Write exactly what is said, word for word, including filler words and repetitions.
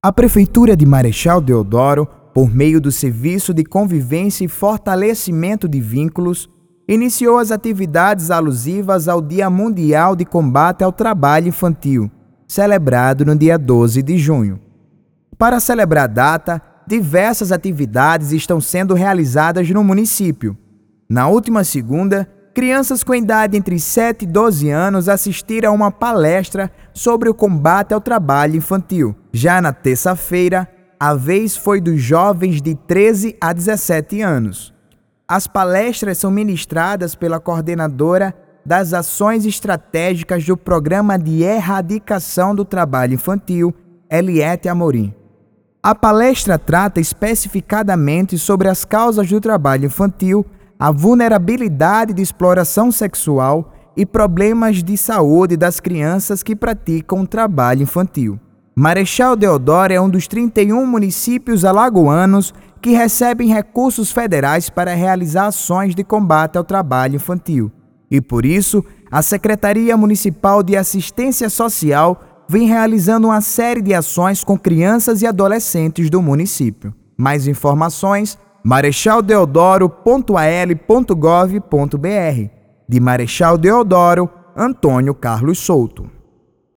A Prefeitura de Marechal Deodoro, por meio do Serviço de Convivência e Fortalecimento de Vínculos, iniciou as atividades alusivas ao Dia Mundial de Combate ao Trabalho Infantil, celebrado no dia doze de junho. Para celebrar a data, diversas atividades estão sendo realizadas no município. Na última segunda, crianças com idade entre sete e doze anos assistiram a uma palestra sobre o combate ao trabalho infantil. Já na terça-feira, a vez foi dos jovens de treze a dezessete anos. As palestras são ministradas pela coordenadora das ações estratégicas do Programa de Erradicação do Trabalho Infantil, Eliette Amorim. A palestra trata especificadamente sobre as causas do trabalho infantil, a vulnerabilidade de exploração sexual e problemas de saúde das crianças que praticam trabalho infantil. Marechal Deodoro é um dos trinta e um municípios alagoanos que recebem recursos federais para realizar ações de combate ao trabalho infantil. E por isso, a Secretaria Municipal de Assistência Social vem realizando uma série de ações com crianças e adolescentes do município. Mais informações: marechal deodoro ponto a l ponto gov ponto b r. De Marechal Deodoro, Antônio Carlos Souto.